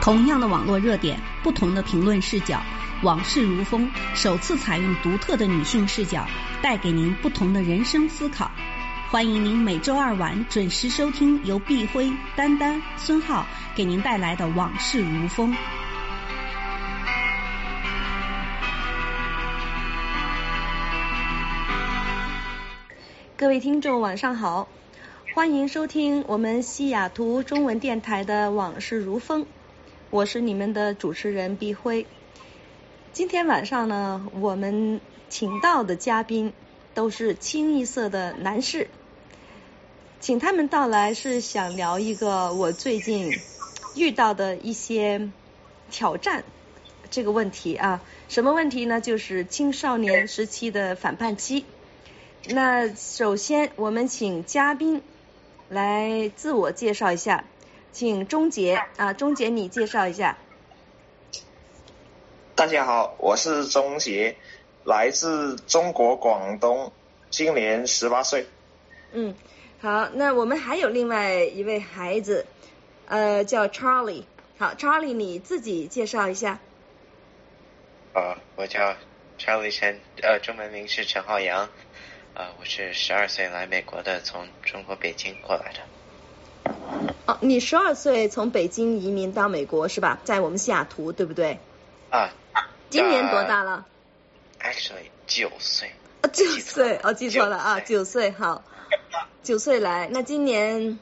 同样的网络热点，不同的评论视角，往事如风首次采用独特的女性视角，带给您不同的人生思考。欢迎您每周二晚准时收听由碧辉、丹丹、孙浩给您带来的往事如风。各位听众晚上好，欢迎收听我们西雅图中文电台的往事如风，我是你们的主持人碧辉。今天晚上呢，我们请到的嘉宾都是清一色的男士，请他们到来是想聊一个我最近遇到的一些挑战这个问题啊。什么问题呢？就是青少年时期的反叛期。那首先我们请嘉宾来自我介绍一下，请钟杰啊，钟杰你介绍一下。 大家好，我是钟杰，来自中国广东，今年18岁。 好，那我们还有另外一位孩子，叫 Charlie。好 ，Charlie 你自己介绍一下。 我叫 Charlie Chen，中文名是陈浩洋。我是12岁来美国的，从中国北京过来的。 哦，你12岁从北京移民到美国是吧？在我们西雅图，对不对？今年多大了 ？Actually 9岁。 9岁，记错了啊，9岁，好，9岁来，那今年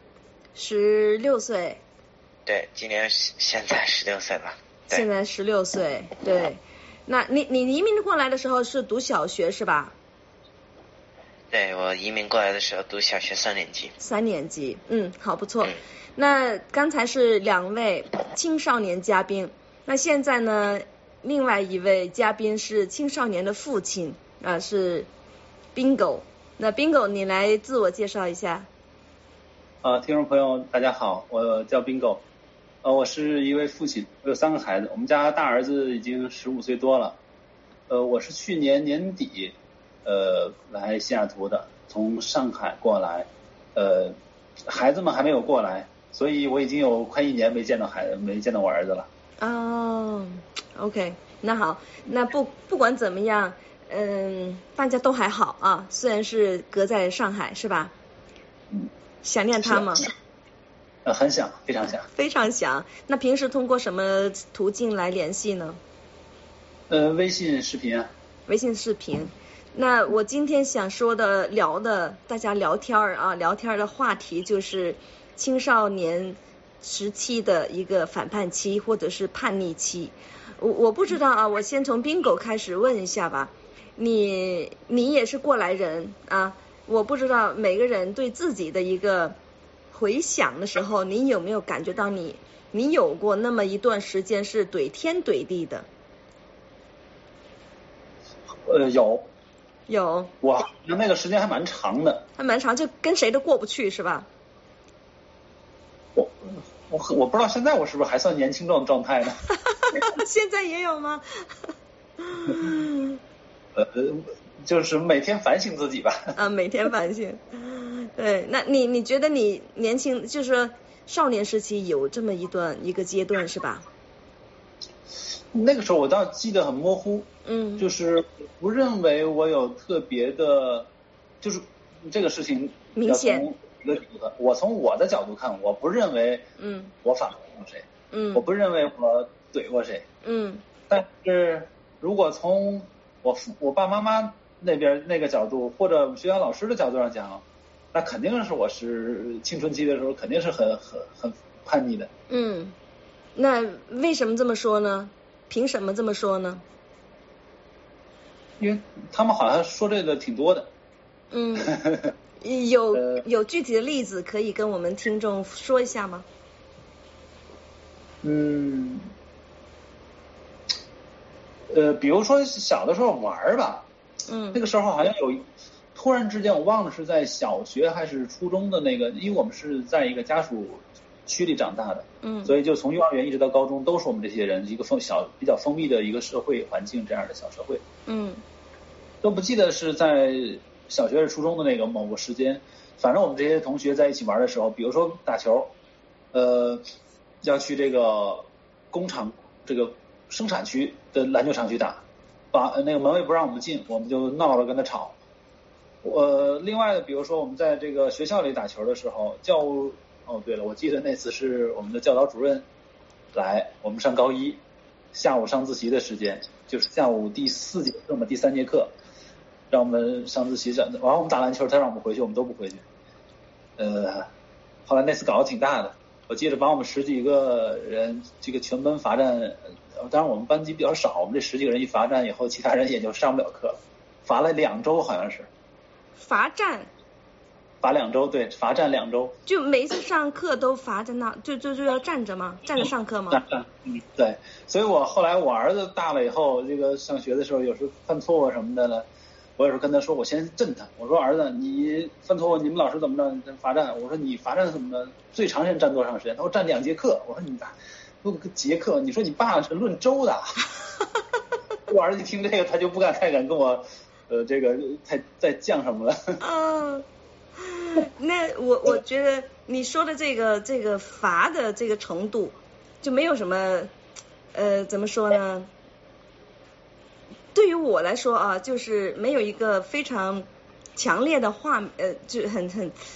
16岁。 对，今年现在16岁了。 现在16岁，对。那你移民过来的时候是读小学是吧？ 对，我移民过来的时候读小学3年级。 3年级，好，不错。那刚才是2位青少年嘉宾，那现在呢，另外一位嘉宾是青少年的父亲是 Bingo。那 Bingo 你来自我介绍一下。 听众朋友大家好，我叫 Bingo。我是一位父亲，我有3个孩子，我们家大儿子已经15岁多了。我是去年年底来西雅图的，从上海过来，孩子们还没有过来，所以我已经有快1年没见到我儿子了。 OK， 那好，那不管怎么样，大家都还好啊，虽然是隔在上海是吧？想念他吗？ 很想，非常想。非常想。 那平时通过什么途径来联系呢？ 微信视频啊。 微信视频。那我今天想说的大家聊天的话题就是青少年时期的一个反叛期或者是叛逆期。我不知道啊，我先从 Bingo 开始问一下吧。你也是过来人啊，我不知道每个人对自己的一个回想的时候，你有没有感觉到你有过那么一段时间是怼天怼地的？有， 哇，那个时间还蛮长的。 就跟谁都过不去是吧？ 我不知道现在我是不是还算年轻状态呢？ 现在也有吗？ 就是每天反省自己吧。 每天反省。对，那你觉得你年轻就是少年时期有这么一个阶段是吧？ 那个时候我倒记得很模糊，就是不认为我有特别的，就是这个事情明显。 我从我的角度看，我不认为我反驳过谁，我不认为我怼过谁，但是如果从我爸妈妈那边那个角度，或者学校老师的角度上讲，那肯定是我是青春期的时候肯定是很叛逆的。 那为什么这么说呢？凭什么这么说呢？ 因为他们好像说这个挺多的。 有具体的例子可以跟我们听众说一下吗？ 比如说小的时候玩吧，那个时候好像突然之间我忘了是在小学还是初中的那个，因为我们是在一个家属区里长大的，所以就从幼儿园一直到高中都是我们这些人一个比较封闭的一个社会环境，这样的小社会。都不记得是在小学还是初中的那个某个时间，反正我们这些同学在一起玩的时候，比如说打球，要去这个工厂这个生产区的篮球场去打，把那个门卫不让我们进，我们就闹着跟他吵。另外的比如说我们在这个学校里打球的时候，对了，我记得那次是我们的教导主任来，我们上高一下午上自习的时间，就是下午第4节课嘛，第3节课让我们上自习，然后我们打篮球，他让我们回去，我们都不回去。后来那次搞得挺大的，我记得把我们10几个人这个全班罚站，当然我们班级比较少，我们这10几个人一罚站以后，其他人也就上不了课了，罚了2周好像是。 罚站？ 罚2周，对，罚站2周。就每一次上课都罚在那，就要站着吗？站着上课吗？ 站，对。所以后来我儿子大了以后，这个上学的时候有时候犯错误什么的呢，我有时候跟他说，我先震他，我说儿子，你犯错误，你们老师怎么着罚站？我说你罚站怎么着？最长时间站多长时间？他说站2节课。我说你论个节课，你说你爸是论周的。我儿子一听这个，他就不太敢跟我。这个再降什么了？ 那我觉得你说的这个罚的这个程度，就没有什么怎么说呢？对于我来说啊，就是没有一个非常强烈的就很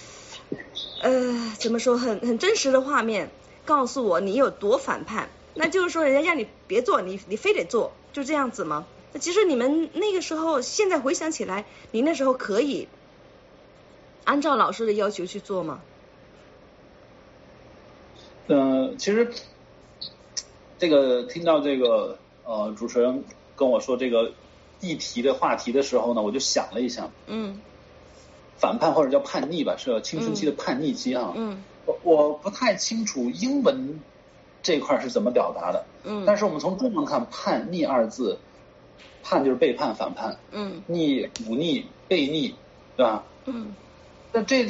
怎么说很真实的画面告诉我你有多反叛。那就是说人家让你别做，你非得做，就这样子吗？那其实你们那个时候，现在回想起来，你那时候可以按照老师的要求去做吗？ 其实这个听到这个主持人跟我说这个话题的时候呢，我就想了一想。反叛或者叫叛逆吧，是青春期的叛逆期啊。我不太清楚英文这块是怎么表达的。但是我们从中文看，叛逆2字。叛就是背叛、反叛，逆、忤逆、悖逆，对吧？那这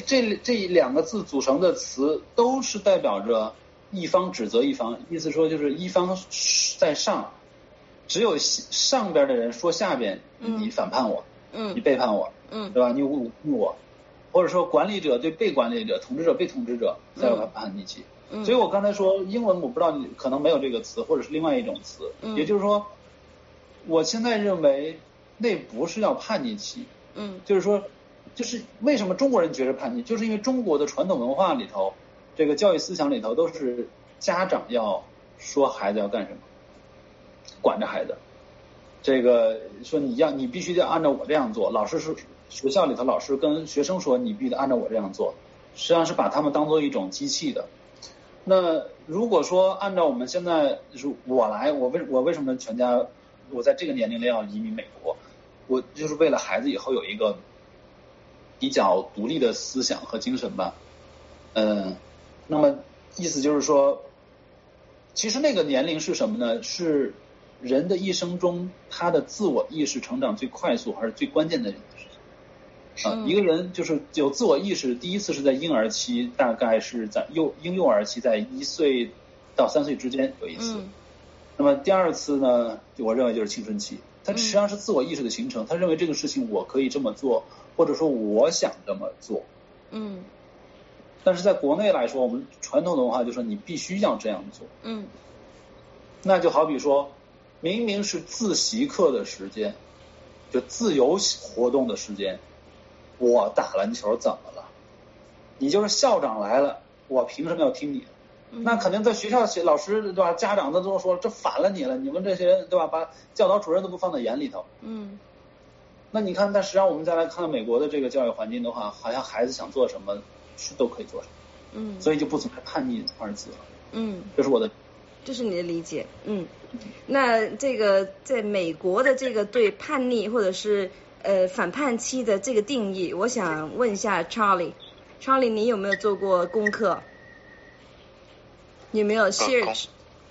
2个字组成的词，都是代表着一方指责一方，意思说就是一方在上，只有上边的人说下边，你反叛我，你背叛我，对吧？你忤逆我，或者说管理者对被管理者、统治者被统治者，才有叛逆期。所以我刚才说英文，我不知道你可能没有这个词，或者是另外一种词，也就是说。我现在认为那不是叫叛逆期，就是说，就是为什么中国人觉得叛逆，就是因为中国的传统文化里头，这个教育思想里头都是家长要说孩子要干什么，管着孩子，这个说你必须得按照我这样做，学校里头老师跟学生说你必须得按照我这样做，实际上是把他们当做一种机器的。那如果说按照我们现在我为什么全家我在这个年龄里要移民美国，我就是为了孩子以后有一个比较独立的思想和精神吧。那么意思就是说，其实那个年龄是什么呢？是人的一生中他的自我意识成长最快速还是最关键的事情。一个人就是有自我意识，第一次是在婴儿期，大概是在婴幼儿期，在1岁到3岁之间有一次。那么第2次呢，我认为就是青春期，它实际上是自我意识的形成，他认为这个事情我可以这么做，或者说我想这么做。但是在国内来说，我们传统的文化就说你必须要这样做。那就好比说，明明是自习课的时间，就自由活动的时间，我打篮球怎么了？你就是校长来了，我凭什么要听你的？那肯定在学校老师对吧，家长都说这反了你了，你们这些人对吧，把教导主任都不放在眼里头。那你看，但实际上我们再来看美国的这个教育环境的话，好像孩子想做什么是都可以做什么。所以就不存在叛逆2字了。 这是你的理解。那这个在美国的这个对叛逆或者是反叛期的这个定义，我想问一下 Charlie， 你有没有做过功课？有没有 search？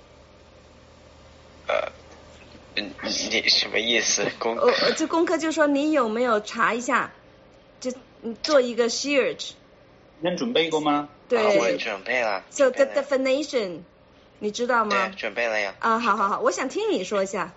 你什么意思？ 这功课就是说你有没有查一下，就做一个 search。 你准备过吗？ 对， 我准备了。 So the definition， 你知道吗？ 对，准备了呀。 好，我想听你说一下。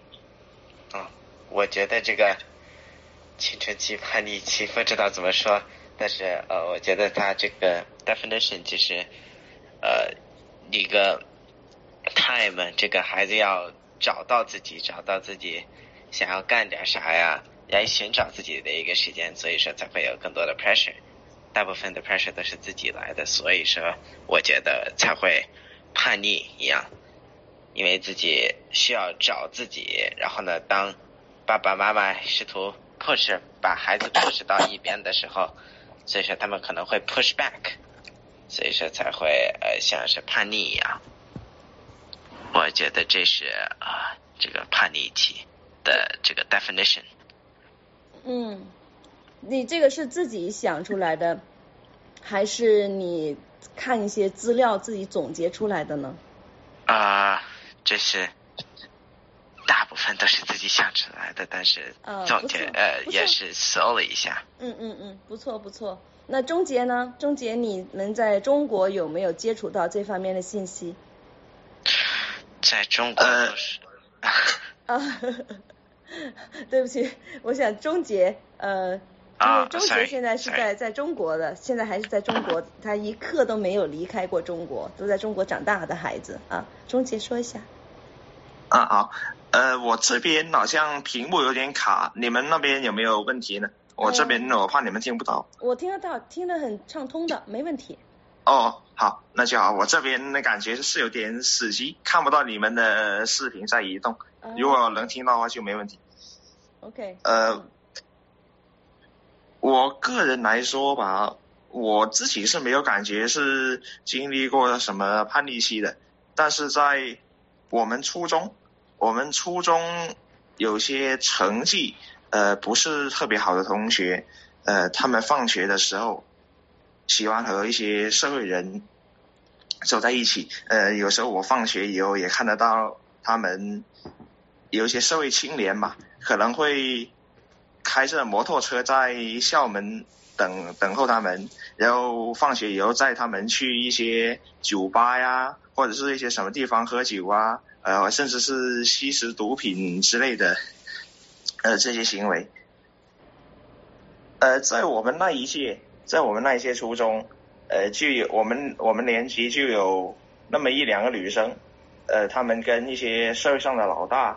我觉得这个青春期、叛逆期不知道怎么说，但是我觉得它这个 definition 就是一个他 time， 这个孩子要找到自己想要干点啥呀，来寻找自己的一个时间，所以说才会有更多的 pressure， 大部分的 pressure 都是自己来的，所以说我觉得才会叛逆一样，因为自己需要找自己，然后呢，当爸爸妈妈试图 push 把孩子 push 到一边的时候，所以说他们可能会 push back， 所以说才会像是叛逆一样。我觉得这是这个叛逆期的这个 definition。 你这个是自己想出来的，还是你看一些资料自己总结出来的呢？ 这是大部分都是自己想出来的，但是总结也是搜了一下。 不错。那钟杰呢？钟杰，你们在中国有没有接触到这方面的信息？ 在中国是对不起，我想钟杰因为钟杰现在是在中国的，现在还是在中国，他一刻都没有离开过中国，都在中国长大的孩子啊。钟杰说一下。 好，我这边好像屏幕有点卡，你们那边有没有问题呢？我这边我怕你们听不到。我听得到，听得很畅通的，没问题。 好，那就好。我这边的感觉是有点死机，看不到你们的视频在移动。如果能听到的话就没问题。 OK。 我个人来说吧，我自己是没有感觉是经历过什么叛逆期的，但是在我们初中有些成绩不是特别好的同学，他们放学的时候喜欢和一些社会人走在一起，有时候我放学以后也看得到他们有一些社会青年嘛，可能会开着摩托车在校门等候他们，然后放学以后载他们去一些酒吧呀，或者是一些什么地方喝酒啊，甚至是吸食毒品之类的这些行为。在我们那一届初中，就有我们年级就有那么一两个女生，她们跟一些社会上的老大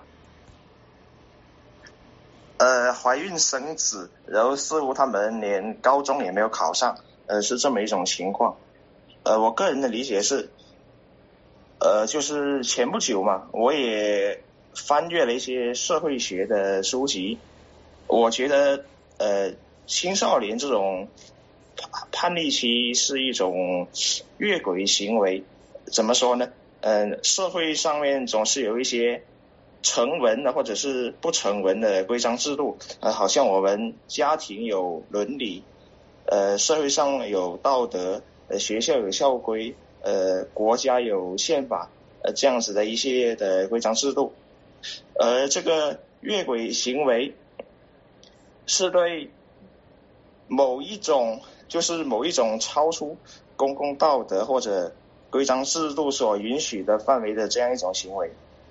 怀孕生子，然后似乎他们连高中也没有考上，是这么一种情况。我个人的理解是，就是前不久嘛，我也翻阅了一些社会学的书籍，我觉得青少年这种叛逆期是一种越轨行为。怎么说呢？社会上面总是有一些成文的或者是不成文的规章制度，好像我们家庭有伦理，社会上有道德，学校有校规，国家有宪法，这样子的一系列的规章制度。这个越轨行为是对某一种超出公共道德或者规章制度所允许的范围的这样一种行为。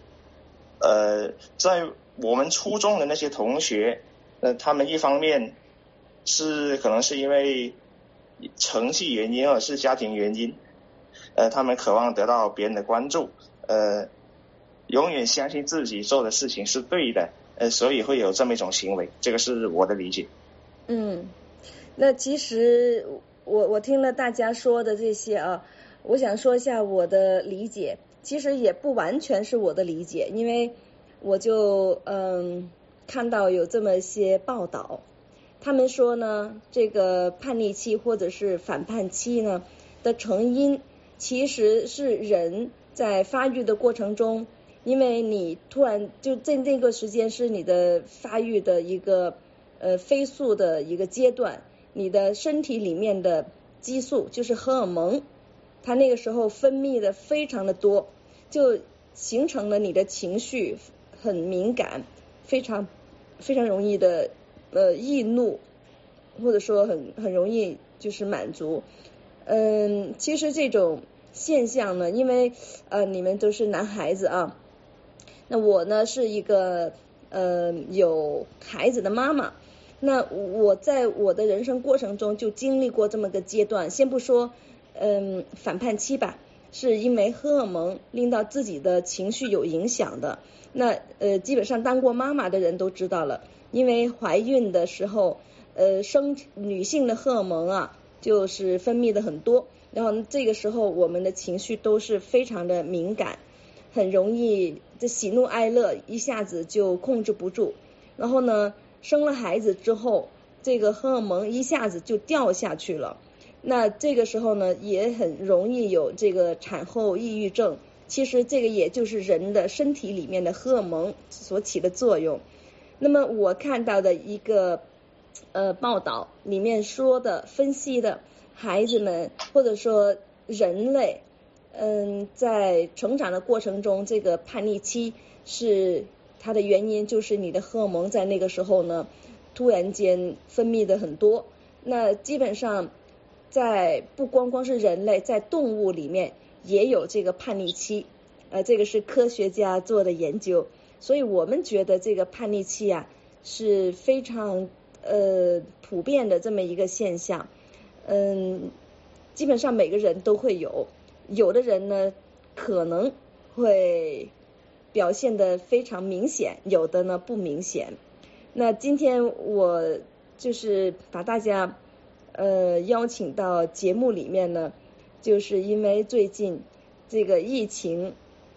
在我们初中的那些同学，他们一方面可能是因为成绩原因，或者是家庭原因，他们渴望得到别人的关注，永远相信自己做的事情是对的，所以会有这么一种行为，这个是我的理解。 那其实我听了大家说的这些啊，我想说一下我的理解。其实也不完全是我的理解，因为我就看到有这么一些报道，他们说呢，这个叛逆期或者是反叛期呢的成因，其实是人在发育的过程中，因为你突然就在那个时间是你的发育的一个飞速的一个阶段，你的身体里面的激素就是荷尔蒙，它那个时候分泌的非常的多，就形成了你的情绪很敏感，非常非常容易的易怒，或者说很容易就是满足。其实这种现象呢，因为你们都是男孩子啊，那我呢是一个有孩子的妈妈，那我在我的人生过程中就经历过这么个阶段，先不说反叛期吧， 是因为荷尔蒙令到自己的情绪有影响的。那基本上当过妈妈的人都知道了，因为怀孕的时候女性的荷尔蒙啊就是分泌的很多，然后这个时候我们的情绪都是非常的敏感，很容易这喜怒哀乐一下子就控制不住，然后呢生了孩子之后这个荷尔蒙一下子就掉下去了，那这个时候呢也很容易有这个产后抑郁症。其实这个也就是人的身体里面的荷尔蒙所起的作用。那么我看到的一个报道里面说的分析的孩子们或者说人类在成长的过程中，这个叛逆期是它的原因就是你的荷尔蒙在那个时候呢突然间分泌的很多。那基本上在不光光是人类，在动物里面也有这个叛逆期，这个是科学家做的研究，所以我们觉得这个叛逆期啊是非常普遍的这么一个现象。基本上每个人都会有，有的人呢可能会表现得非常明显，有的呢不明显。那今天我就是把大家邀请到节目里面呢，就是因为最近这个疫情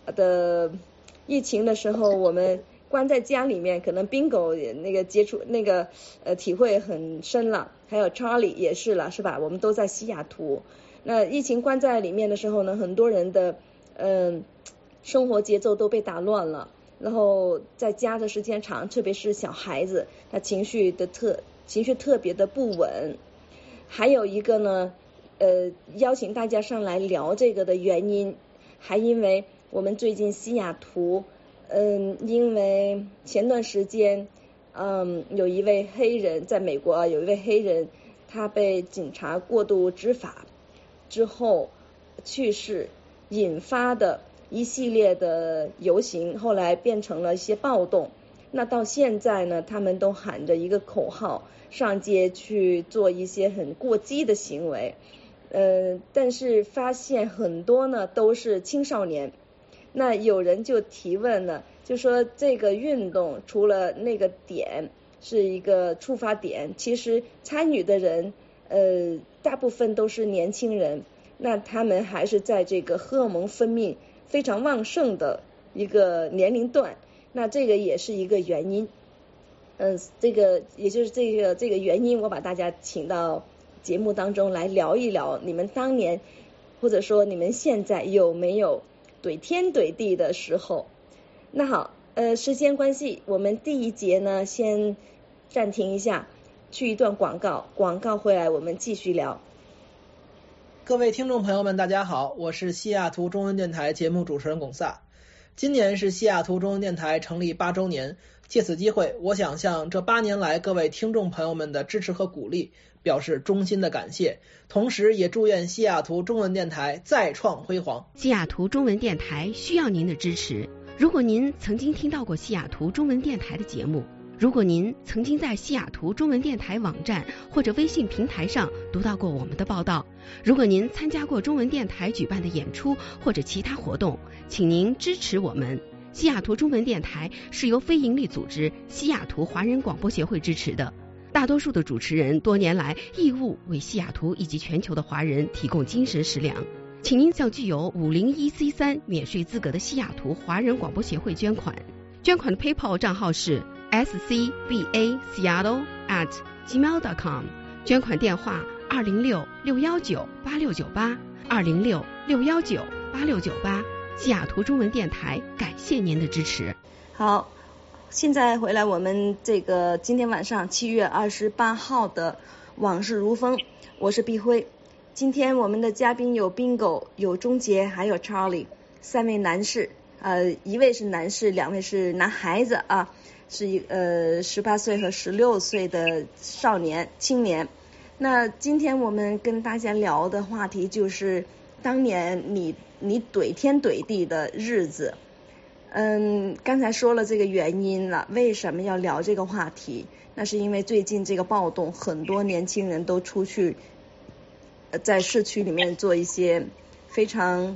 的时候，我们关在家里面，可能 Bingo 那个接触那个体会很深了，还有 Charlie 也是了，是吧？我们都在西雅图。那疫情关在里面的时候呢，很多人的生活节奏都被打乱了，然后在家的时间长，特别是小孩子，他情绪特别的不稳。还有一个呢邀请大家上来聊这个的原因，还因为我们最近西雅图因为前段时间有一位黑人在美国有一位黑人他被警察过度执法之后去世，引发的一系列的游行，后来变成了一些暴动。那到现在呢，他们都喊着一个口号上街去做一些很过激的行为，但是发现很多呢都是青少年。那有人就提问了，就说这个运动除了那个点是一个触发点，其实参与的人大部分都是年轻人，那他们还是在这个荷尔蒙分泌非常旺盛的一个年龄段，那这个也是一个原因。这个也就是这个原因，我把大家请到节目当中来聊一聊，你们当年或者说你们现在有没有怼天怼地的时候。那好，时间关系，我们第一节呢先暂停一下，去一段广告，广告回来我们继续聊。 各位听众朋友们大家好，我是西雅图中文电台节目主持人龚萨。今年是西雅图中文电台成立8周年，借此机会我想向这8年来各位听众朋友们的支持和鼓励表示衷心的感谢，同时也祝愿西雅图中文电台再创辉煌。 西雅图中文电台需要您的支持。如果您曾经听到过西雅图中文电台的节目，如果您曾经在西雅图中文电台网站或者微信平台上读到过我们的报道，如果您参加过中文电台举办的演出或者其他活动，请您支持我们。西雅图中文电台是由非营利组织西雅图华人广播协会支持的，大多数的主持人多年来义务为西雅图以及全球的华人提供精神食粮，请您向具有501C3免税资格的西雅图华人广播协会捐款。捐款的 PayPal 账号是scbaseattle@gmail.com， 捐款电话206-619-8698 206-619-8698。西雅图中文电台感谢您的支持。 好，现在回来我们这个今天晚上7月28号的往事如风，我是碧辉。今天我们的嘉宾有 Bingo， 有钟杰，还有 Charlie， 3位男士，一位是男士，2位是男孩子啊，是18岁和16岁的少年青年。那今天我们跟大家聊的话题就是当年你怼天怼地的日子。刚才说了这个原因了，为什么要聊这个话题？那是因为最近这个暴动，很多年轻人都出去在市区里面做一些非常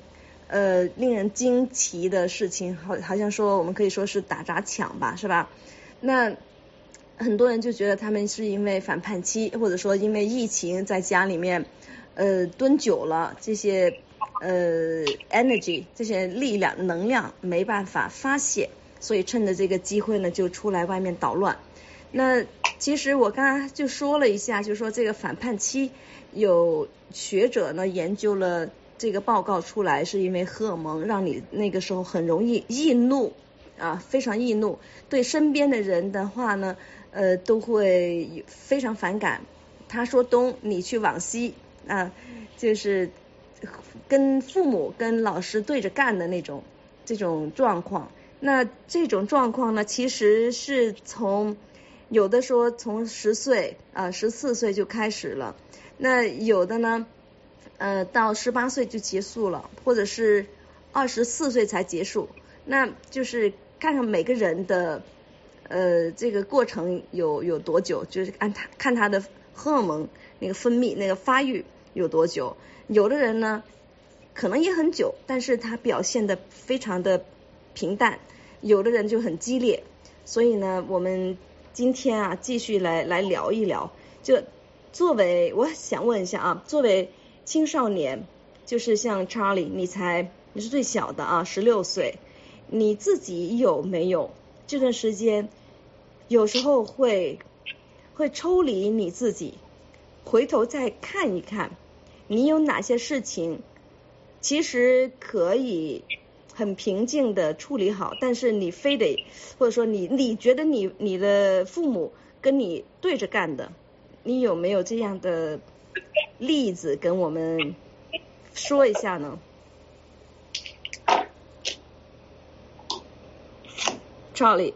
令人惊奇的事情，好像说我们可以说是打砸抢吧，是吧？那很多人就觉得他们是因为反叛期，或者说因为疫情在家里面蹲久了，这些energy 这些力量能量没办法发泄，所以趁着这个机会呢就出来外面捣乱。那其实我刚才就说了一下，就说这个反叛期有学者呢研究了这个报告出来，是因为荷尔蒙让你那个时候很容易易怒啊，非常易怒，对身边的人的话呢都会非常反感，他说东你去往西啊，就是跟父母跟老师对着干的这种状况。那这种状况呢其实是有的说从10岁14岁就开始了，那有的呢到18岁就结束了，或者是24岁才结束，那就是看看每个人的这个过程有多久，就是看他的荷尔蒙那个分泌那个发育有多久。有的人呢可能也很久，但是他表现的非常的平淡，有的人就很激烈。所以呢我们今天继续来聊一聊，就作为我想问一下作为青少年，就是像 Charlie 你是最小的16岁，你自己有没有这段时间有时候会抽离你自己，回头再看一看你有哪些事情其实可以很平静的处理好，但是你非得或者说你觉得你的父母跟你对着干的，你有没有这样的例子跟我们说一下呢？Charlie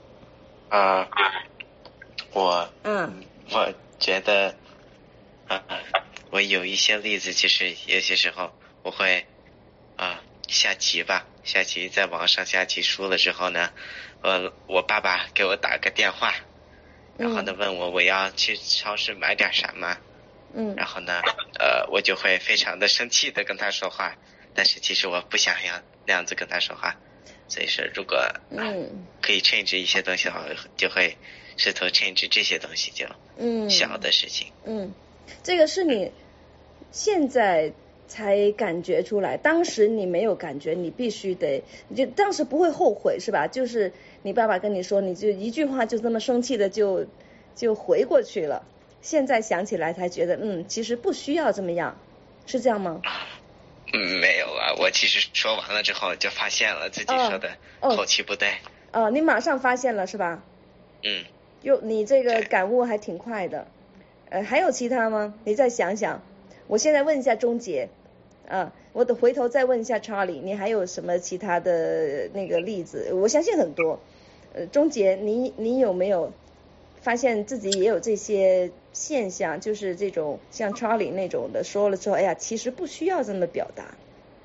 我觉得我有一些例子，其实有些时候我会下棋在网上下棋输了之后呢，我爸爸给我打个电话，然后呢问我要去超市买点什么，然后呢我就会非常的生气的跟他说话，但是其实我不想要那样子跟他说话，所以说如果可以 change 一些东西的话，就会试图 change 这些东西，就小的事情。 这个是你现在才感觉出来，当时你没有感觉，你必须得，你就当时不会后悔是吧？就是你爸爸跟你说，你就一句话就这么生气的就回过去了，现在想起来才觉得其实不需要这么样，是这样吗？ 没有我其实说完了之后就发现了自己说的口气不对。 你马上发现了是吧？你这个感悟还挺快的。还有其他吗？你再想想。我现在问一下钟杰我回头再问一下 Charlie， 你还有什么其他的那个例子？我相信很多。钟杰，你有没有发现自己也有这些现象，就是这种像 Charlie 那种的，说了之后，哎呀，其实不需要这么表达。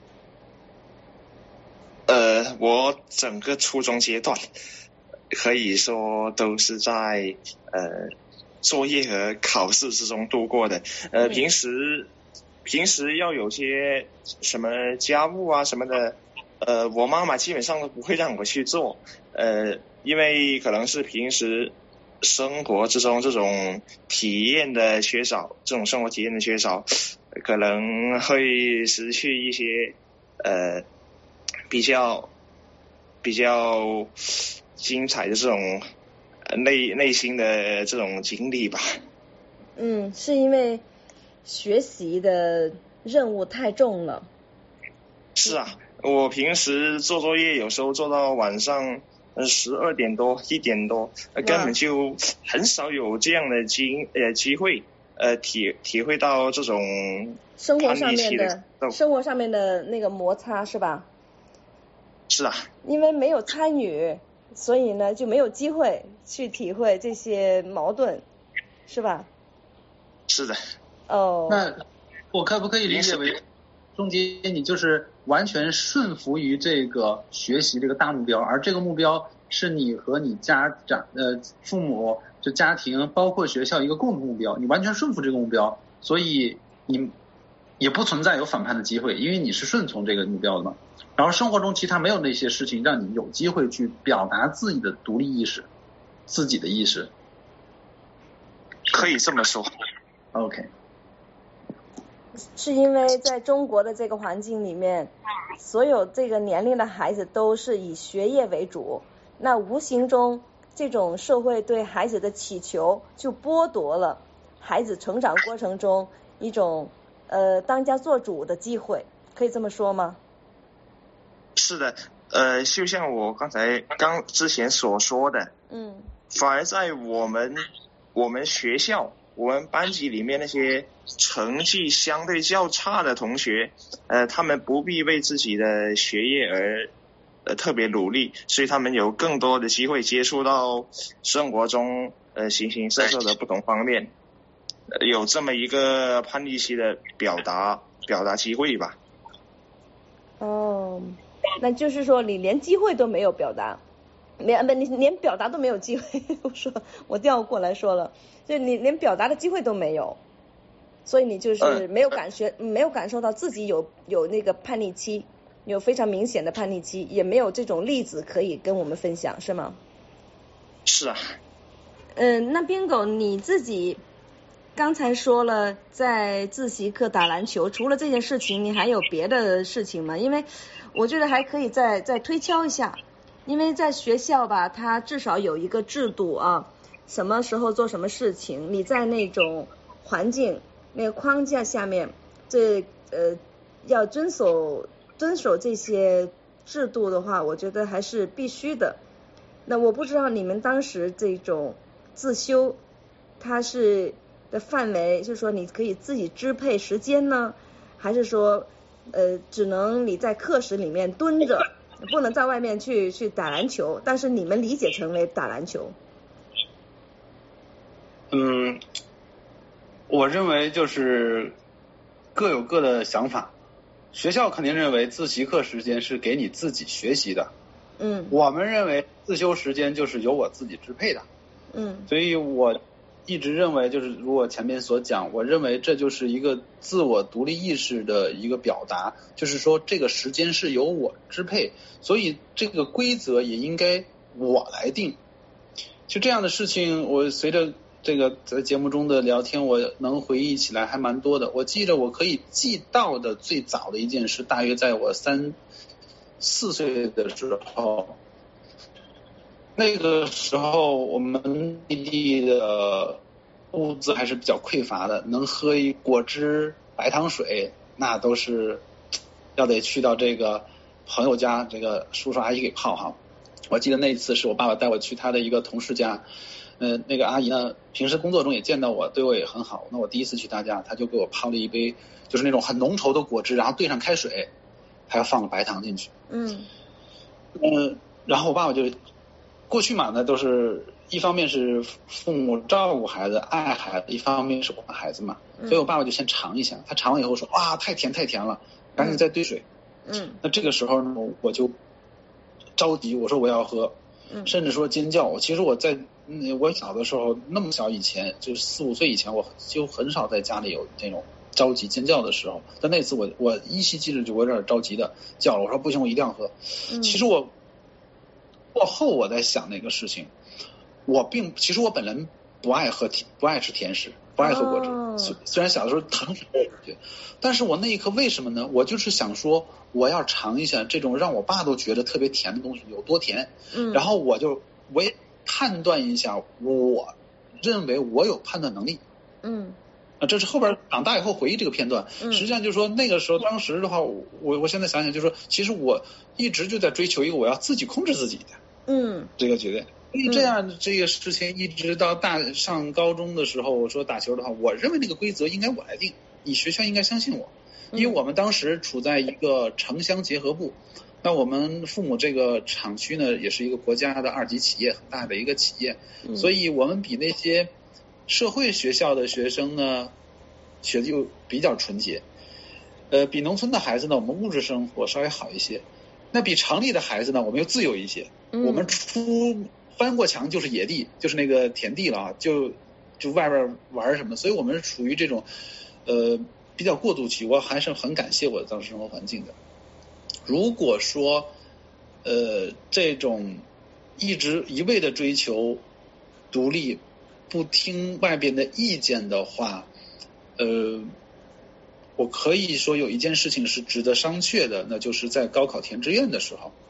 我整个初中阶段可以说都是在作业和考试之中度过的。平时要有些什么家务什么的，我妈妈基本上都不会让我去做，因为可能是平时生活之中这种体验的缺少，可能会失去一些比较精彩的这种内心的这种经历吧。 是因为学习的任务太重了。 是我平时做作业有时候做到晚上12点多1点多，根本就很少有这样的机会体会到这种生活上面的那个摩擦是吧？ 是因为没有参与，所以呢就没有机会去体会这些矛盾，是吧？ 是的。 那我可不可以理解为钟杰你就是完全顺服于这个学习这个大目标，而这个目标是你和你家长父母就家庭包括学校一个共同目标，你完全顺服这个目标，所以也不存在有反叛的机会，因为你是顺从这个目标的嘛。然后生活中其他没有那些事情让你有机会去表达自己的独立意识，自己的意识。 可以这么说。 OK。 是因为在中国的这个环境里面，所有这个年龄的孩子都是以学业为主，那无形中这种社会对孩子的祈求就剥夺了孩子成长过程中一种当家做主的机会，可以这么说吗？ 是的，就像我之前所说的，反而在我们学校，我们班级里面那些成绩相对较差的同学，他们不必为自己的学业而特别努力，所以他们有更多的机会接触到生活中形形色色的不同方面，有这么一个叛逆期的表达机会吧。 哦，那就是说你连机会都没有表达，你连表达都没有机会。我调过来说了，就你连表达的机会都没有，所以你就是没有感受到自己有那个叛逆期，有非常明显的叛逆期，也没有这种例子可以跟我们分享，是吗？ 是啊。 那边狗你自己刚才说了在自习课打篮球，除了这件事情你还有别的事情吗？因为我觉得还可以再推敲一下，因为在学校吧，它至少有一个制度啊，什么时候做什么事情，你在那种环境那个框架下面，要遵守这些制度的话，我觉得还是必须的。那我不知道你们当时这种自修它是的范围，就是说你可以自己支配时间呢，还是说只能你在课室里面蹲着，不能在外面去打篮球，但是你们理解成为打篮球？ 我认为就是各有各的想法。学校肯定认为自习课时间是给你自己学习的，我们认为自修时间就是由我自己支配的，所以我一直认为，就是如我前面所讲，我认为这就是一个自我独立意识的一个表达，就是说这个时间是由我支配，所以这个规则也应该我来定。就这样的事情，我随着这个在节目中的聊天，我能回忆起来还蛮多的。我记得我可以记到的最早的一件事，大约在我3、4岁的时候。那个时候我们内地的物资还是比较匮乏的，能喝一果汁、白糖水，那都是要得去到这个朋友家，这个叔叔阿姨给泡哈。我记得那一次是我爸爸带我去他的一个同事家，那个阿姨呢，平时工作中也见到我，对我也很好。那我第一次去他家，他就给我泡了一杯，就是那种很浓稠的果汁，然后兑上开水，还要放了白糖进去。然后我爸爸就过去嘛，那都是一方面是父母照顾孩子、爱孩子，一方面是管孩子嘛，所以我爸爸就先尝一下，他尝完以后说哇，太甜了，赶紧再兑水。那这个时候呢，我就着急，我说我要喝，甚至说尖叫。其实我小的时候那么小以前，就是4、5岁以前，我就很少在家里有那种着急尖叫的时候。但那次我依稀记得，就我有点着急的叫了，我说不行，我一定要喝。其实过后我在想那个事情，其实我本人不爱吃甜食，不爱喝果汁。虽然小的时候糖水，但是我那一刻为什么呢？我就是想说，我要尝一下这种让我爸都觉得特别甜的东西有多甜。然后我也判断一下，我认为我有判断能力。这是后边长大以后回忆这个片段。实际上就是说那个时候当时的话，我现在想想就是说，其实我一直就在追求一个我要自己控制自己的这个觉得。所以这样这个事情一直到上高中的时候，我说打球的话，我认为那个规则应该我来定，你学校应该相信我，因为我们当时处在一个城乡结合部。那我们父母这个厂区呢，也是一个国家的2级企业，很大的一个企业，所以我们比那些社会学校的学生呢，学的就比较纯洁。比农村的孩子呢，我们物质生活稍微好一些。那比城里的孩子呢，我们又自由一些。我们翻过墙就是野地，就是那个田地了啊，就外边玩什么。所以我们是处于这种比较过渡期，我还是很感谢我当时生活环境的。如果说这种一味的追求独立，不听外边的意见的话，我可以说有一件事情是值得商榷的，那就是在高考填志愿的时候。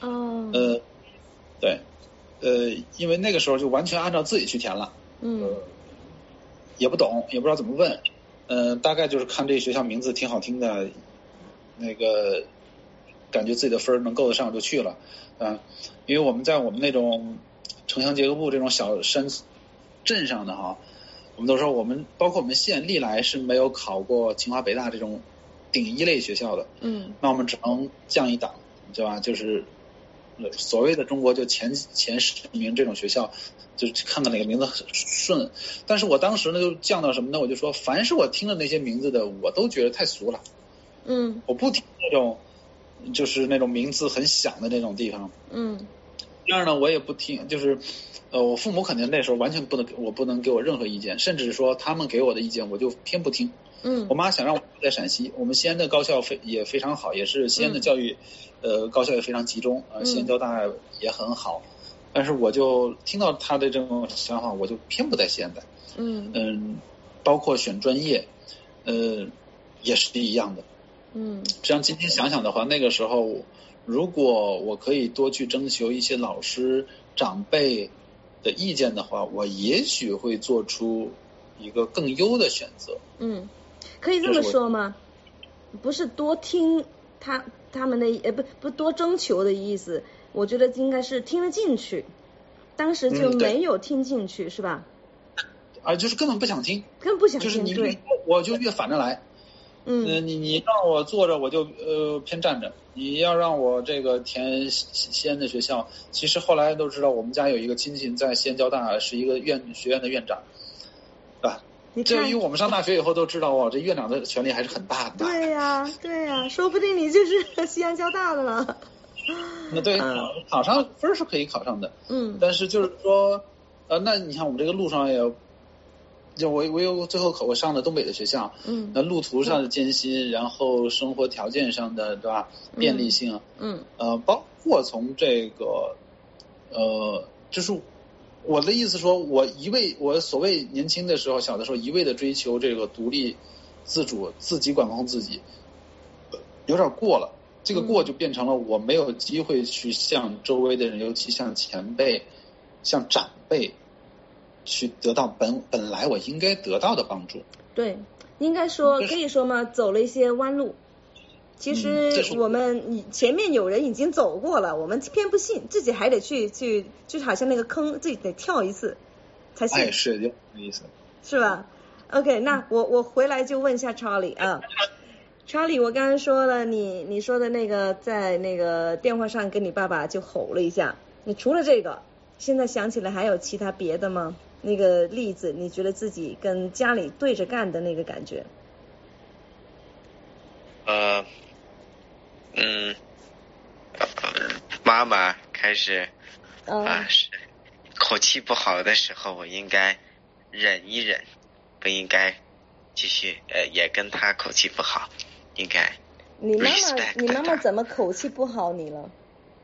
对，因为那个时候就完全按照自己去填了。也不懂，也不知道怎么问。大概就是看这学校名字挺好听的，那个感觉自己的分能够得上就去了。因为我们在我们那种城乡结合部这种小山镇上的哈，我们都说包括我们县历来是没有考过清华北大这种顶一类学校的。那我们只能降一档，对吧？就是所谓的中国就前10名这种学校，就是看看哪个名字很顺。但是我当时呢就降到什么呢？我就说凡是我听了那些名字的我都觉得太俗了。我不听那种就是那种名字很响的那种地方。第二呢，我也不听，就是我父母肯定那时候完全不能给我任何意见，甚至说他们给我的意见我就偏不听。我妈想让我在陕西，我们西安的高校也非常好，也是西安的教育高校也非常集中，西安交大也很好，但是我就听到他的这种想法，我就偏不在西安的。包括选专业也是一样的。这样今天想想的话，那个时候如果我可以多去征求一些老师长辈的意见的话，我也许会做出一个更优的选择。 可以这么说吗？不是多听他们的不多征求的意思，我觉得应该是听得进去，当时就没有听进去，是吧？ 就是根本不想听，就是你越我就越反着来。你让我坐着我就偏站着，你要让我这个填西安的学校，其实后来都知道我们家有一个亲戚在西安交大是一个学院的院长，对吧？至于我们上大学以后都知道这院长的权力还是很大的。 对呀，说不定你就是西安交大的了。 那对，考上分是可以考上的。但是就是说那你看我们这个路上也就我有最后我上的东北的学校，那路途上的艰辛，然后生活条件上的，对吧？便利性，包括从这个就是我的意思说，我所谓年轻的时候，小的时候一味的追求这个独立自主，自己管控自己，有点过了。这个过就变成了我没有机会去向周围的人，尤其向前辈、向长辈去得到本来我应该得到的帮助。 对，应该说可以说嘛，走了一些弯路。其实我们前面有人已经走过了，我们偏不信，自己还得去，就是好像那个坑自己得跳一次才行。 是这意思， 是吧 ？OK， 那我回来就问一下 Charlie 啊。Charlie， 我刚刚说了你说的那个在那个电话上跟你爸爸就吼了一下，你除了这个，现在想起来还有其他别的吗？那个例子，你觉得自己跟家里对着干的那个感觉？ 妈妈开始是口气不好的时候，我应该忍一忍，不应该继续也跟他口气不好，应该。 你妈妈怎么口气不好你了？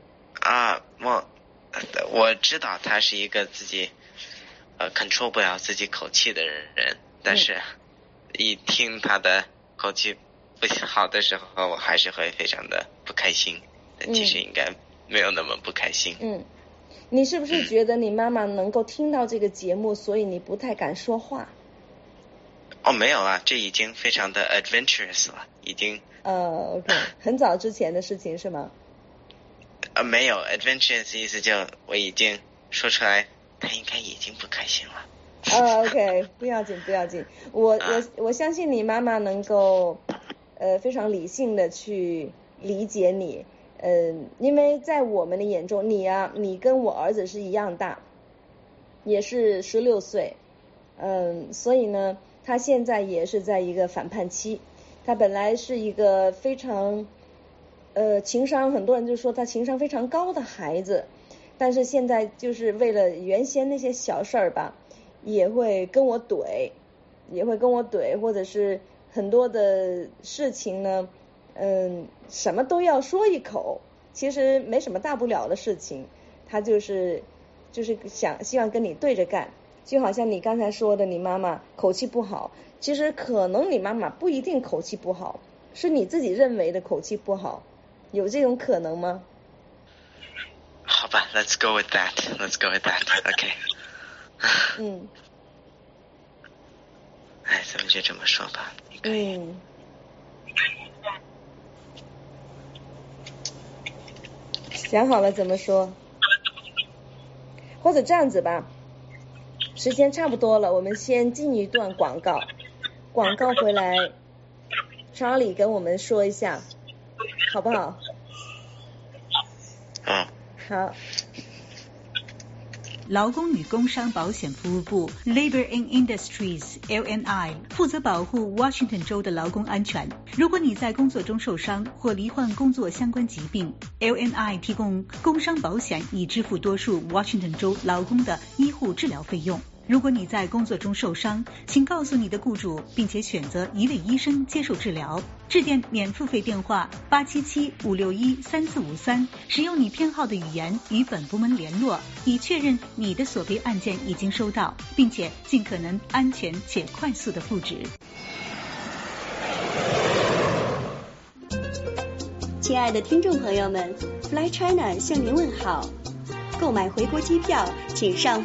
我知道他是一个自己control 不了自己口气的人，但是一听他的口气不好的时候，我还是会非常的不开心。但其实应该没有那么不开心。 你是不是觉得你妈妈能够听到这个节目，所以你不太敢说话？ 没有啊，这已经非常的 adventurous 了，已经。 OK， 很早之前的事情是吗？ 没有 adventurous 意思就我已经说出来，他应该已经不开心了。 OK， 不要紧。我相信你妈妈能够非常理性的去理解你。因为在我们的眼中，你跟我儿子是一样大，也是16岁，所以呢，他现在也是在一个反叛期。他本来是一个非常情商，很多人就说他情商非常高的孩子，但是现在就是为了原先那些小事儿吧，也会跟我怼，或者是很多的事情呢，什么都要说一口，其实没什么大不了的事情，他就是希望跟你对着干。就好像你刚才说的，你妈妈口气不好，其实可能你妈妈不一定口气不好，是你自己认为的口气不好，有这种可能吗？ 好吧 ，Let's go with that. OK. 哎，咱们就这么说吧。 想好了怎么说？或者这样子吧，时间差不多了，我们先进一段广告，广告回来 Charlie 跟我们说一下好不好？好。 劳工与工伤保险服务部 Labor and Industries LNI 负责保护 Washington 州的劳工安全。如果你在工作中受伤或罹患工作相关疾病， LNI 提供工伤保险以支付多数 Washington 州劳工的医护治疗费用。如果你在工作中受伤，请告诉你的雇主，并且选择一位医生接受治疗。致电免付费电话877-561-3453，使用你偏好的语言与本部门联络，以确认你的索赔案件已经收到，并且尽可能安全且快速的复职。 亲爱的听众朋友们， Fly China 向您问好。购买回国机票，请上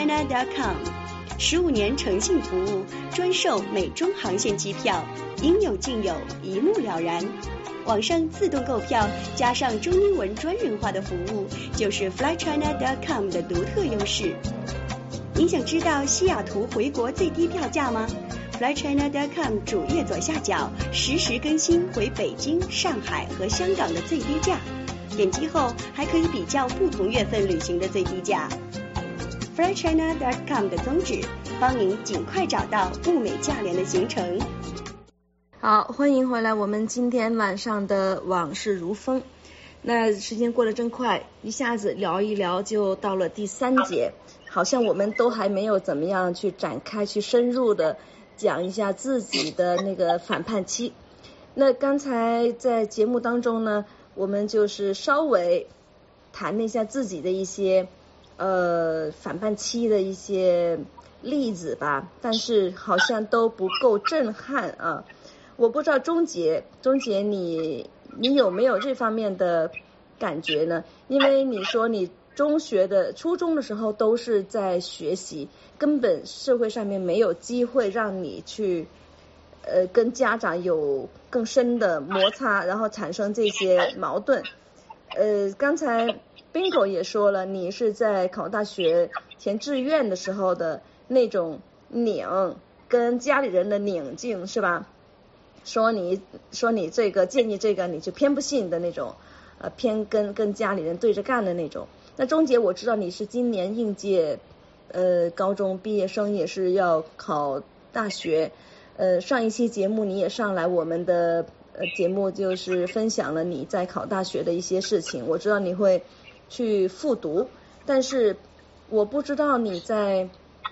flychina.com。15年诚信服务，专售美中航线机票，应有尽有，一目了然。网上自动购票加上中英文专人化的服务，就是 flychina.com 的独特优势。您想知道西雅图回国最低票价吗？ flychina.com 主页左下角实时更新回北京、上海和香港的最低价，点击后还可以比较不同月份旅行的最低价。flychina.com 的宗旨，帮您尽快找到物美价廉的行程。 好，欢迎回来，我们今天晚上的往事如风。那时间过得真快，一下子聊一聊就到了第3节，好像我们都还没有怎么样去展开去深入的讲一下自己的那个反叛期。那刚才在节目当中呢，我们就是稍微谈了一下自己的一些反叛期的一些例子吧，但是好像都不够震撼啊。我不知道钟杰你有没有这方面的感觉呢？因为你说你初中的时候都是在学习，根本社会上面没有机会让你去跟家长有更深的摩擦，然后产生这些矛盾。刚才 Bingo 也说了，你是在考大学填志愿的时候的那种拧，跟家里人的拧劲是吧？说你这个建议这个你就偏不信的那种，偏跟家里人对着干的那种。那钟杰，我知道你是今年应届高中毕业生，也是要考大学。上一期节目你也上来我们的节目，就是分享了你在考大学的一些事情。我知道你会去复读，但是我不知道你在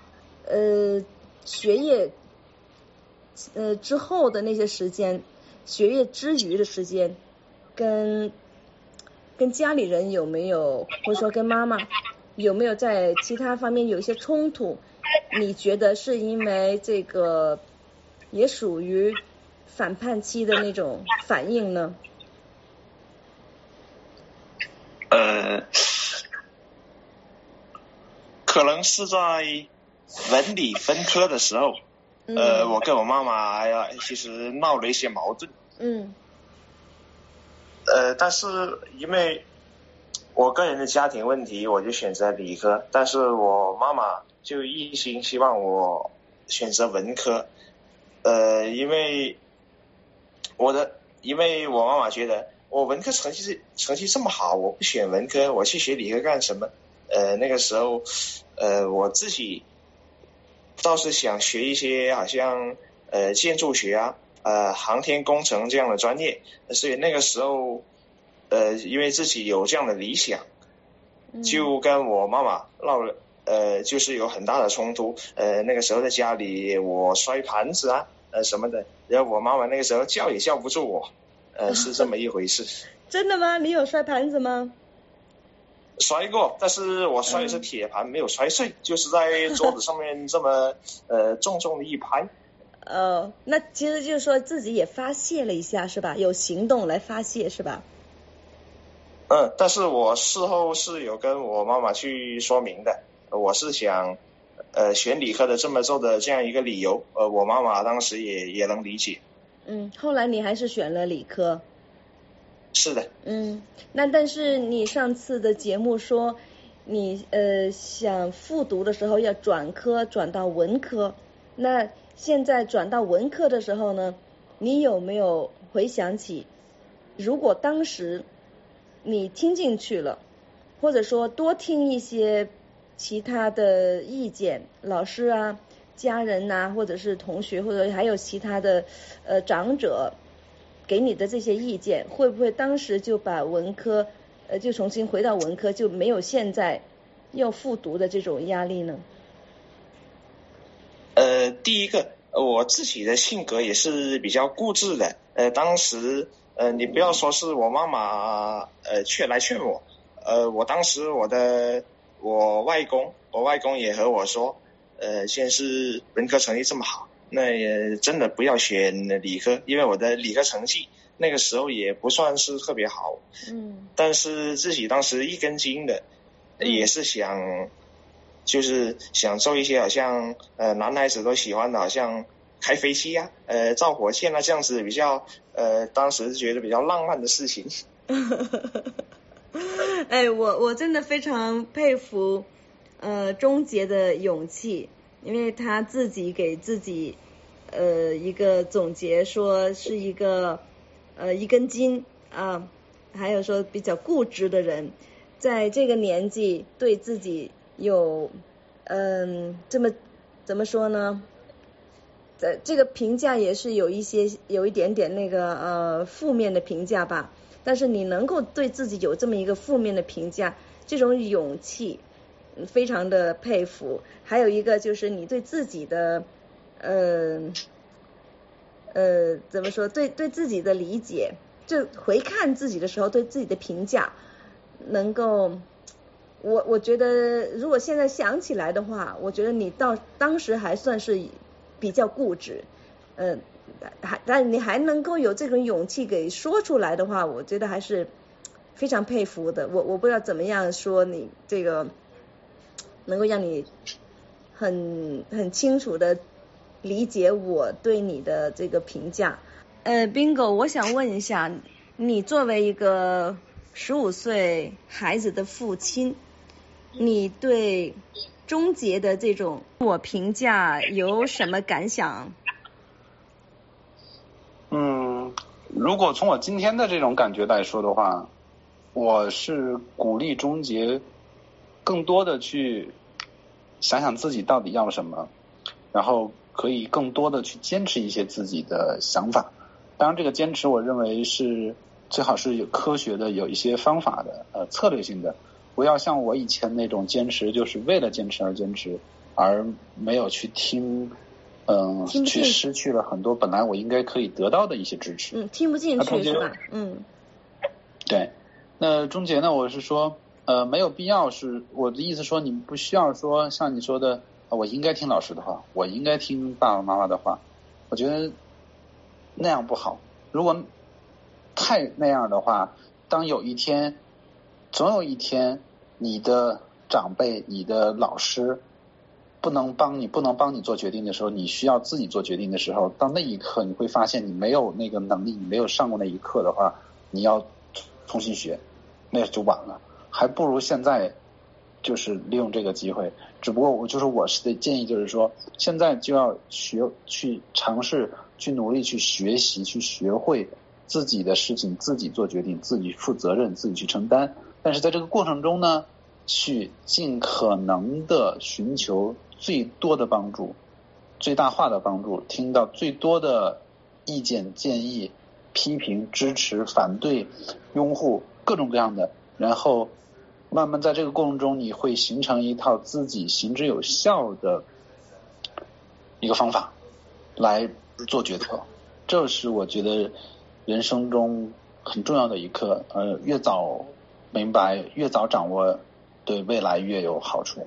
学业之后的那些时间，学业之余的时间，跟家里人有没有，或者说跟妈妈有没有在其他方面有一些冲突？你觉得是因为这个也属于反叛期的那种反应呢？ 可能是在文理分科的时候，我跟我妈妈其实闹了一些矛盾。但是因为我个人的家庭问题，我就选择理科，但是我妈妈就一心希望我选择文科。因为我妈妈觉得我文科成绩这么好，我不选文科，我去学理科干什么？那个时候我自己倒是想学一些好像建筑学航天工程这样的专业，所以那个时候因为自己有这样的理想，就跟我妈妈闹了就是有很大的冲突。那个时候在家里我摔盘子什么的，然后我妈妈那个时候叫也叫不住我，是这么一回事。 真的吗？你有摔盘子吗？ 摔过，但是我摔的是铁盘，没有摔碎，就是在桌子上面这么重重的一拍。 那其实就是说自己也发泄了一下是吧？有行动来发泄是吧？ 但是我事后是有跟我妈妈去说明的，我是想选理科的这么做的这样一个理由，我妈妈当时也能理解。 后来你还是选了理科。 是的。 那但是你上次的节目说你想复读的时候要转科转到文科，那现在转到文科的时候呢，你有没有回想起如果当时你听进去了，或者说多听一些其他的意见，老师啊、家人啊，或者是同学，或者还有其他的长者给你的这些意见，会不会当时就把文科就重新回到文科，就没有现在要复读的这种压力呢？ 第一个，我自己的性格也是比较固执的。当时你不要说是我妈妈劝我，我当时我外公也和我说，现在是文科成绩这么好，那也真的不要选理科，因为我的理科成绩那个时候也不算是特别好。但是自己当时一根筋的，也是就是想做一些好像男孩子都喜欢的，好像开飞机啊、造火箭啊这样子比较当时觉得比较浪漫的事情。 我真的非常佩服钟杰的勇气，因为他自己给自己一个总结，说是一个一根筋啊，还有说比较固执的人，在这个年纪对自己有这么怎么说呢？这个评价也是有一点点那个负面的评价吧。但是你能够对自己有这么一个负面的评价，这种勇气非常的佩服。还有一个就是你对自己的怎么说？对自己的理解，就回看自己的时候对自己的评价，能够。我觉得如果现在想起来的话，我觉得你当时还算是比较固执，但你还能够有这种勇气给说出来的话，我觉得还是非常佩服的。我不知道怎么样说你这个能够让你很清楚的理解我对你的这个评价。Bingo， 我想问一下，你作为一个15岁孩子的父亲，你对钟杰的这种自我评价有什么感想？ 如果从我今天的这种感觉来说的话，我是鼓励钟杰更多的去想想自己到底要什么，然后可以更多的去坚持一些自己的想法。当然这个坚持我认为是最好是有科学的，有一些方法的，策略性的，不要像我以前那种坚持就是为了坚持而坚持，而没有去听去失去了很多本来我应该可以得到的一些支持。 听不进去是吧？ 对。那钟杰呢，我是说没有必要，是我的意思说你不需要说像你说的我应该听老师的话，我应该听爸爸妈妈的话，我觉得那样不好。如果太那样的话，当有一天总有一天你的长辈你的老师不能帮你做决定的时候，你需要自己做决定的时候，到那一刻你会发现你没有那个能力，你没有上过那一课的话，你要重新学，那就晚了。还不如现在就是利用这个机会。只不过我的建议就是说，现在就要去尝试去努力去学习，去学会自己的事情自己做决定，自己负责任，自己去承担。但是在这个过程中呢，去尽可能的寻求最多的帮助，最大化的帮助，听到最多的意见建议、批评、支持、反对、拥护，各种各样的，然后慢慢在这个过程中你会形成一套自己行之有效的一个方法，来做决策，这是我觉得人生中很重要的一课。越早明白，越早掌握，对未来越有好处。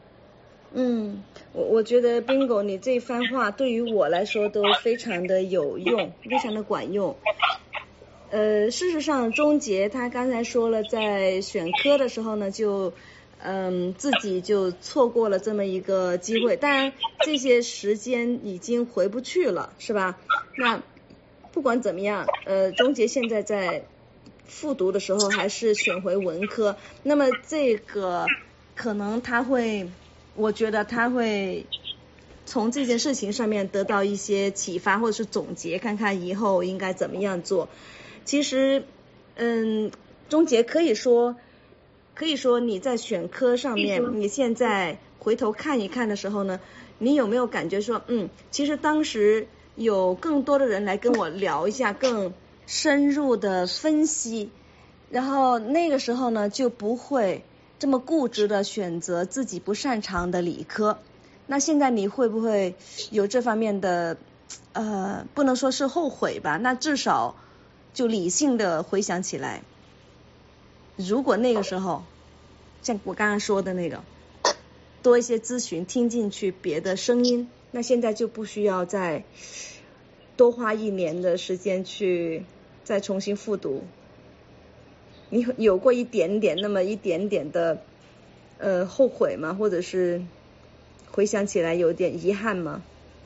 我觉得 Bingo 你这番话对于我来说都非常的有用，非常的管用。事实上钟杰他刚才说了，在选科的时候呢，就自己就错过了这么一个机会，当然这些时间已经回不去了，是吧？那不管怎么样，钟杰现在在复读的时候还是选回文科，那么这个可能我觉得他会从这件事情上面得到一些启发，或者是总结，看看以后应该怎么样做。其实钟杰可以说你在选科上面，你现在回头看一看的时候呢，你有没有感觉说其实当时有更多的人来跟我聊一下，更深入的分析，然后那个时候呢就不会这么固执的选择自己不擅长的理科。那现在你会不会有这方面的不能说是后悔吧，那至少就理性的回想起来，如果那个时候像我刚刚说的那个多一些咨询，听进去别的声音，那现在就不需要再多花1年的时间去再重新复读。你有过那么一点点的后悔吗？或者是回想起来有点遗憾吗？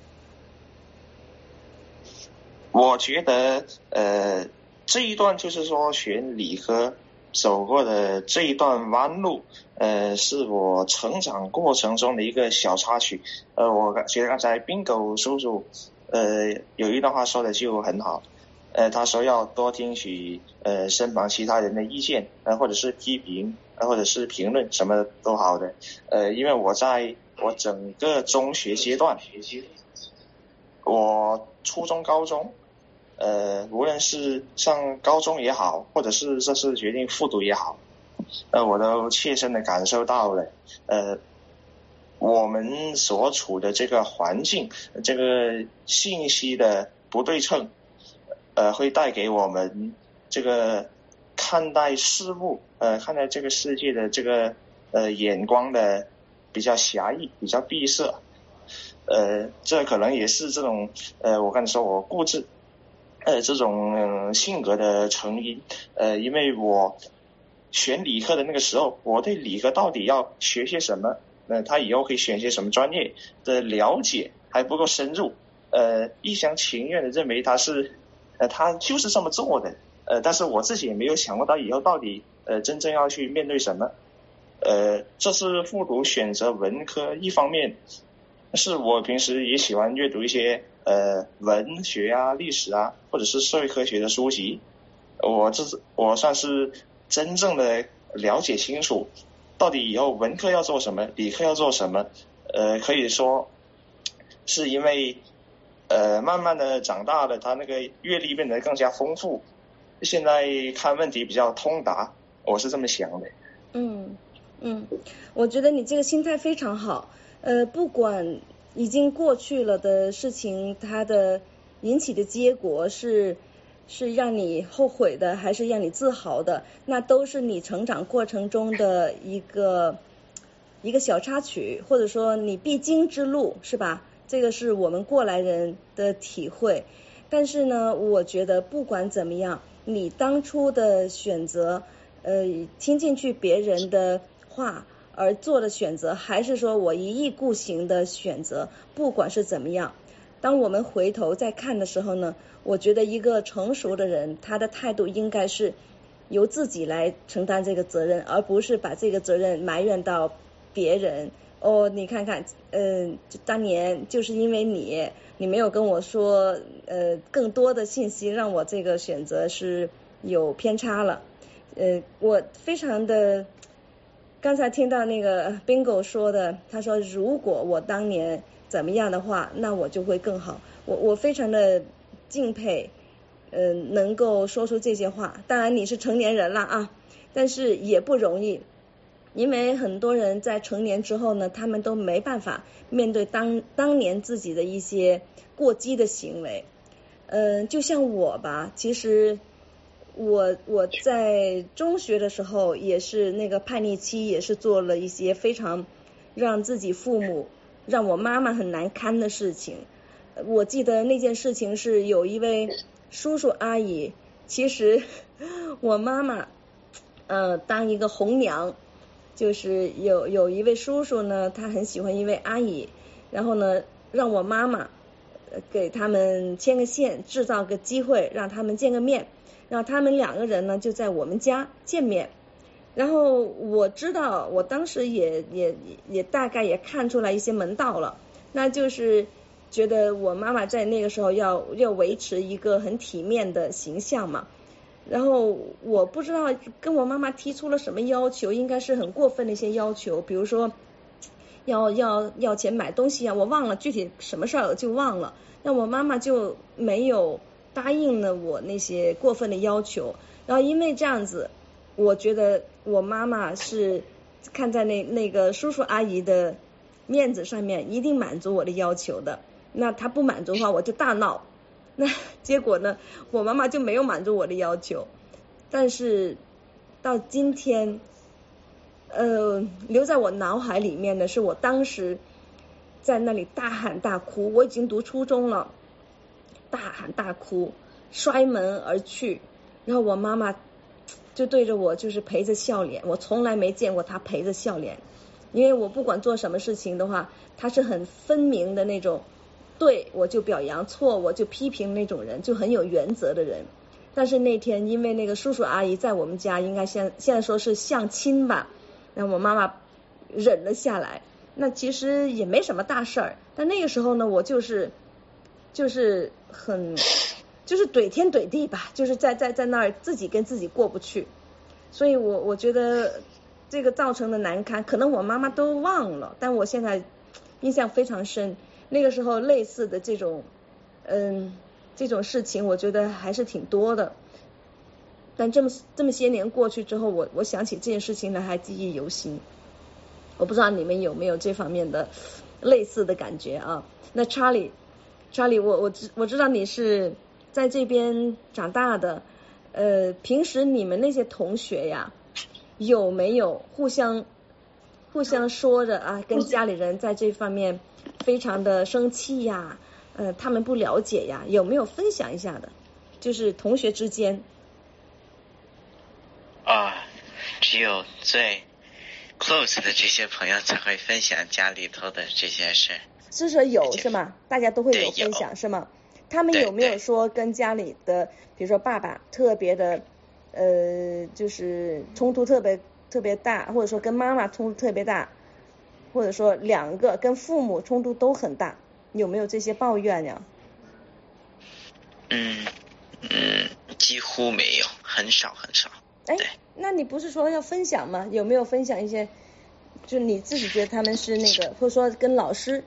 我觉得这一段就是说选理科走过的这一段弯路，是我成长过程中的一个小插曲。我觉得刚才 Bingo 叔叔有一段话说的就很好，他说要多听取身旁其他人的意见，或者是批评，或者是评论，什么都好的。因为我在我整个中学阶段，我初中高中无论是上高中也好，或者是这次决定复读也好，我都切身的感受到了我们所处的这个环境，这个信息的不对称会带给我们这个看待事物看待这个世界的这个眼光的比较狭义，比较闭塞。这可能也是这种我刚才说我固执这种性格的成因。因为我选理科的那个时候，我对理科到底要学些什么，他以后可以选些什么专业的了解还不够深入，一厢情愿的认为他就是这么做的，但是我自己也没有想过他以后到底真正要去面对什么。这次复读选择文科，一方面是我平时也喜欢阅读一些文学啊、历史啊，或者是社会科学的书籍。我算是真正的了解清楚，到底以后文科要做什么，理科要做什么。可以说是因为慢慢的长大了，他那个阅历变得更加丰富，现在看问题比较通达，我是这么想的。 我觉得你这个心态非常好。不管已经过去了的事情，它的引起的结果是让你后悔的，还是让你自豪的，那都是你成长过程中的一个小插曲，或者说你必经之路，是吧？这个是我们过来人的体会。但是呢，我觉得不管怎么样，你当初的选择听进去别人的话而做的选择，还是说我一意孤行的选择，不管是怎么样，当我们回头再看的时候呢，我觉得一个成熟的人，他的态度应该是由自己来承担这个责任，而不是把这个责任埋怨到别人。你看看当年就是因为你没有跟我说更多的信息，让我这个选择是有偏差了。我非常的刚才听到那个 Bingo 说的，他说如果我当年怎么样的话，那我就会更好。我非常的敬佩能够说出这些话。当然你是成年人了啊，但是也不容易。 因为很多人在成年之后呢，他们都没办法面对当年自己的一些过激的行为。就像我吧，其实我在中学的时候也是那个叛逆期，也是做了一些非常让自己父母让我妈妈很难堪的事情。我记得那件事情是有一位叔叔阿姨，其实我妈妈当一个红娘，就是有一位叔叔呢，他很喜欢一位阿姨，然后呢让我妈妈给他们牵个线，制造个机会让他们见个面，然后他们两个人呢就在我们家见面。然后我知道我当时也大概也看出来一些门道了，那就是觉得我妈妈在那个时候要维持一个很体面的形象嘛。然后我不知道跟我妈妈提出了什么要求，应该是很过分的一些要求，比如说要钱买东西啊，我忘了具体什么事儿就忘了，那我妈妈就没有答应了我那些过分的要求。然后因为这样子，我觉得我妈妈是看在那个叔叔阿姨的面子上面一定满足我的要求的，那她不满足的话我就大闹。那结果呢，我妈妈就没有满足我的要求。但是到今天留在我脑海里面的是我当时在那里大喊大哭，我已经读初中了，大喊大哭摔门而去，然后我妈妈就对着我就是陪着笑脸，我从来没见过她陪着笑脸，因为我不管做什么事情的话，她是很分明的那种，对我就表扬，错我就批评那种人，就很有原则的人。但是那天因为那个叔叔阿姨在我们家应该现在说是相亲吧，然后我妈妈忍了下来，那其实也没什么大事儿，但那个时候呢我就是很就是怼天怼地吧，就是在那儿自己跟自己过不去。所以我觉得这个造成的难堪可能我妈妈都忘了，但我现在印象非常深。那个时候类似的这种事情我觉得还是挺多的，但这么些年过去之后，我想起这件事情来还记忆犹新。我不知道你们有没有这方面的类似的感觉啊？那 Charlie 我知道你是在这边长大的，平时你们那些同学呀，有没有互相说着啊，跟家里人在这方面非常的生气呀，他们不了解呀，有没有分享一下的？就是同学之间。 只有最 close 的这些朋友才会分享家里头的这些事。 是说有是吗？大家都会有分享是吗？他们有没有说跟家里的，比如说爸爸特别的就是冲突特别大，或者说跟妈妈冲突特别大，或者说两个跟父母冲突都很大，有没有这些抱怨呀？ 几乎没有，很少。 哎，那你不是说要分享吗？有没有分享一些就你自己觉得他们是那个，或者说跟老师，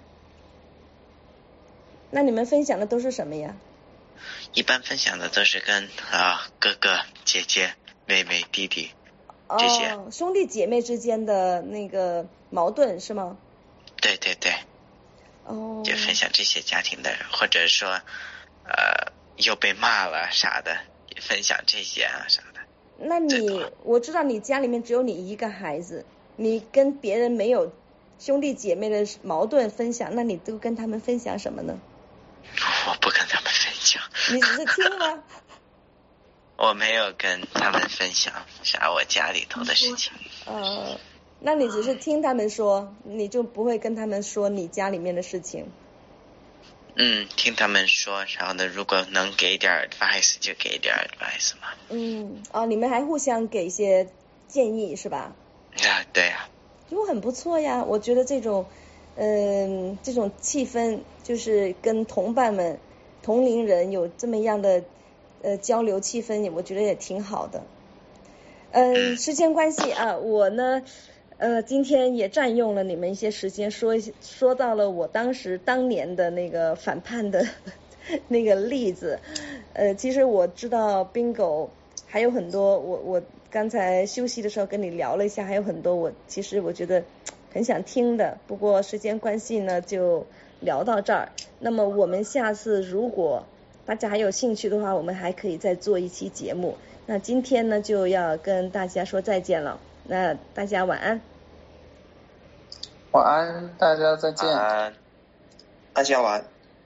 那你们分享的都是什么呀？ 一般分享的都是跟哥哥姐姐妹妹弟弟这些兄弟姐妹之间的那个矛盾是吗？ 对就分享这些家庭的，或者说又被骂了啥的，也分享这些啥的。 那我知道你家里面只有你一个孩子，你跟别人没有兄弟姐妹的矛盾分享，那你都跟他们分享什么呢？ 我不跟他们分享。 你只是听吗？ 我没有跟他们分享啥我家里头的事情。 那你只是听他们说，你就不会跟他们说你家里面的事情？ 听他们说，然后呢，如果能给点 advice 就给点 advice 嘛。 你们还互相给一些建议是吧？ 对呀。 就很不错呀，我觉得这种气氛，就是跟同伴们、同龄人有这么样的交流气氛，我觉得也挺好的。时间关系啊，我呢今天也占用了你们一些时间，说到了我当年的那个反叛的那个例子。其实我知道 Bingo 还有很多我刚才休息的时候跟你聊了一下，还有很多其实我觉得很想听的，不过时间关系呢就聊到这儿。那么我们下次如果大家还有兴趣的话，我们还可以再做一期节目。那今天呢就要跟大家说再见了，那大家晚安。 晚安，大家再见。 晚安，大家晚安。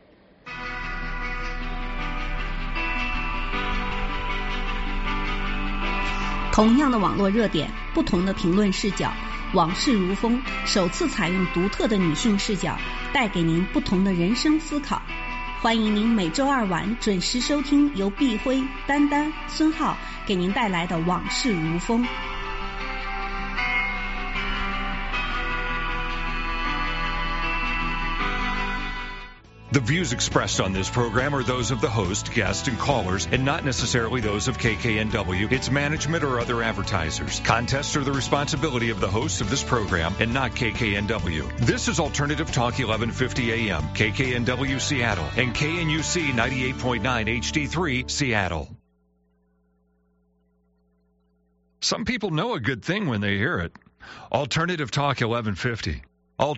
同样的网络热点，不同的评论视角，往事如风首次采用独特的女性视角，带给您不同的人生思考。欢迎您每周二晚准时收听由碧辉、丹丹、孙浩给您带来的往事如风。 The views expressed on this program are those of the host, guests, and callers, and not necessarily those of KKNW, its management, or other advertisers. Contests are the responsibility of the hosts of this program and not KKNW. This is Alternative Talk 1150 AM, KKNW Seattle, and KNUC 98.9 HD3 Seattle. Some people know a good thing when they hear it. Alternative Talk 1150.